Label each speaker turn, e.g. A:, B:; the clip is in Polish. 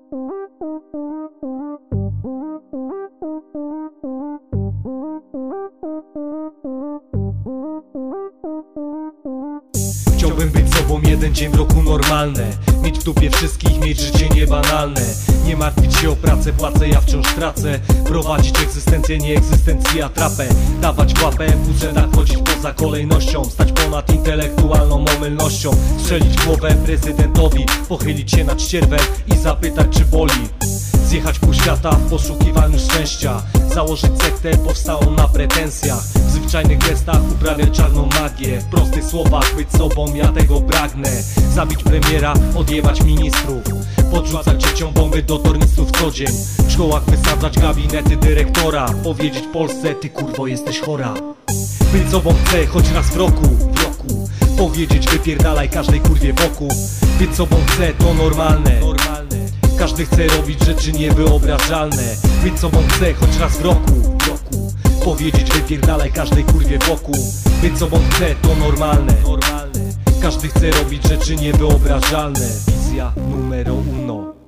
A: Chciałbym być sobą jeden dzień w roku normalne. Mieć w dupie wszystkich, mieć życie niebanalne. Nie martwić się o pracę, płacę, ja wciąż tracę. Prowadzić egzystencję, nie egzystencję, a trapę. Dawać w łapę, w budżetach chodzić poza kolejnością. Stać ponad intelektualną omylnością. Strzelić w głowę prezydentowi, pochylić się nad ścierwem i zapytać, czy boli. Zjechać pół świata w poszukiwaniu szczęścia. Założyć sektę powstałą na pretensjach. W zwyczajnych gestach uprawiać czarną magię. W prostych słowach być sobą, ja tego pragnę. Zabić premiera, odjebać ministrów. Podrzucać dzieciom bomby do tornistów co dzień. W szkołach wysadzać gabinety dyrektora. Powiedzieć Polsce, ty kurwo jesteś chora. Być sobą chcę choć raz w roku. Powiedzieć wypierdalaj każdej kurwie wokół. Być sobą chcę, to normalne. Każdy chce robić rzeczy niewyobrażalne. Być sobą chcę choć raz w roku. Powiedzieć wypierdalaj każdej kurwie wokół. Być sobą chcę, to normalne. Każdy chce robić rzeczy niewyobrażalne. Wizja numero uno.